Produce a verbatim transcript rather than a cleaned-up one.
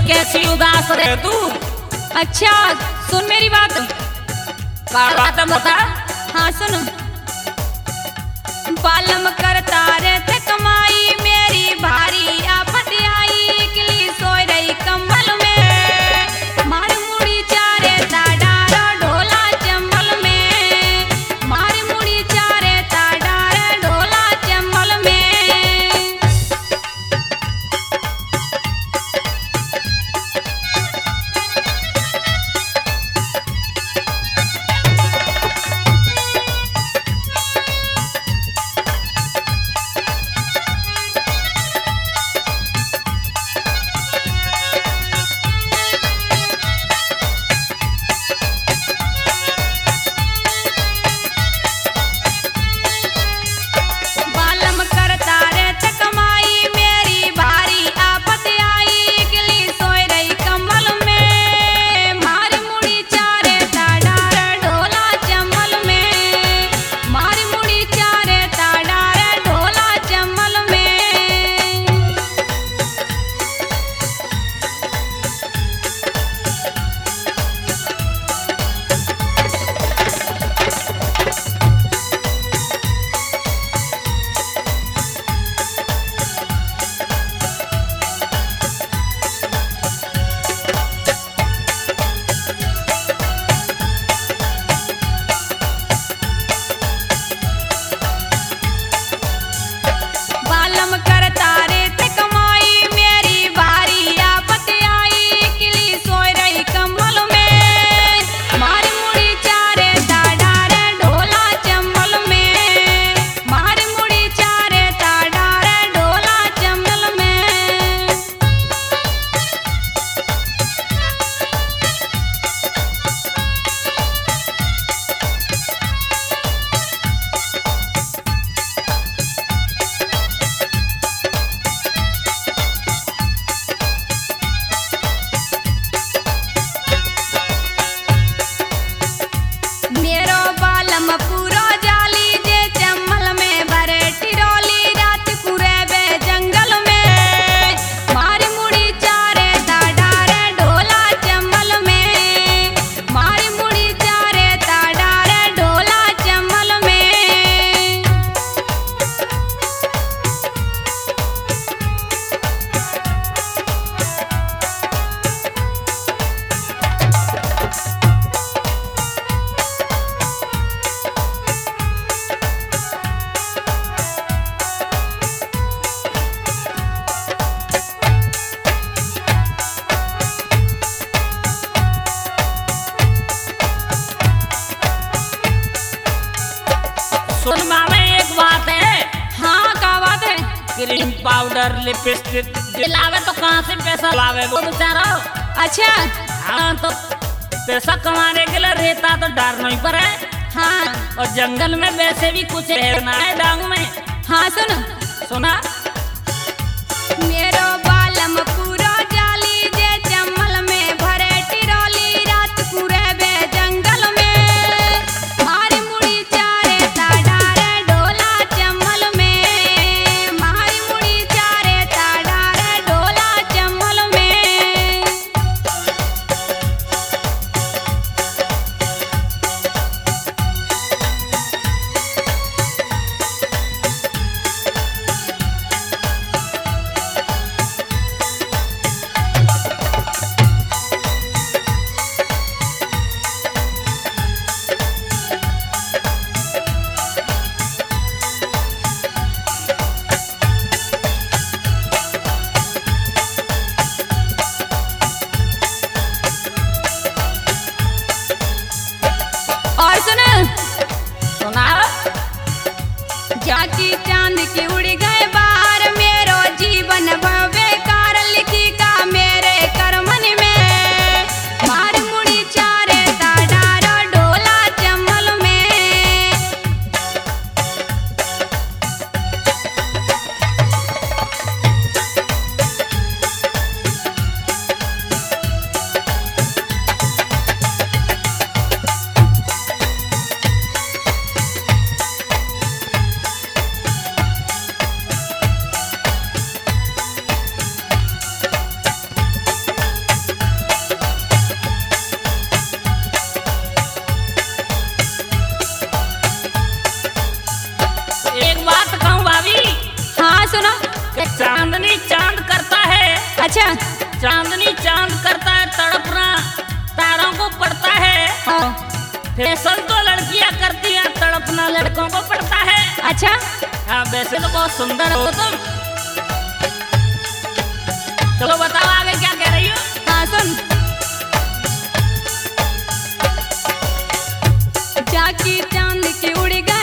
कैसी उदास रहे तू। अच्छा सुन मेरी बात। बात बता। हाँ सुन। बालम करता रहते कमाई मेरी भारी आफत आई इकली सोई रही कंबल में मार मुड़ी चारे ताडारा ढोला चंबल में मार मुड़ी चारे ताडारा ढोला चंबल में। बालम करता रहते कमाई मेरी भारी आफत आई इकली सोई रही कंबल में मार मुड़ी चारे ताडारा ढोला चंबल में मार मुड़ी चारे ताडारा ढोला चंबल में। बालम करता रहते कमाई मेरी भारी आफत आई इकली सोई रही कंबल में मार मुड़ी चारे ताडारा ढोला चंबल में मार मुड़ी चारे ताडारा ढोला चंबल में। मेरो बालम पूरा जाली जे चंबल में भरे टिरोली रात कुरेबे जंगल में मार मुड़ी चारे ताडारे ढोला चंबल में मार मुड़ी चारे ताडारे ढोला चंबल में। सुन मामे एक बात है। हाँ का बात है। क्रीम पाउडर लिपस्टिक दिलावे तो कहाँ से पैसा लावे वो बेचारा। अच्छा हाँ तो पैसा कमाने के लिए रहता तो डर नहीं पड़े। हाँ और जंगल में वैसे भी कुछ रहना है डांग में। हाँ सुन। सुना मेरो बालम पूरा जाली जे चंबल में भरे टिरोली रात कुरेबे जंगल में मार मुड़ी चारे ताडारे ढोला चंबल में मार मुड़ी चारे ताडारे ढोला चंबल में। चांदनी चांद करता है, अच्छा चांदनी चांद करता है, तड़पना तारों को पड़ता है। हाँ फैशन तो लड़कियां करती हैं, तड़पना लड़कों को पड़ता है। अच्छा हाँ वैसे तो बहुत सुंदर हो तुम। चलो बताओ आगे क्या कह रही हो। हाँ सुन, जाकी चांद की उड़ गई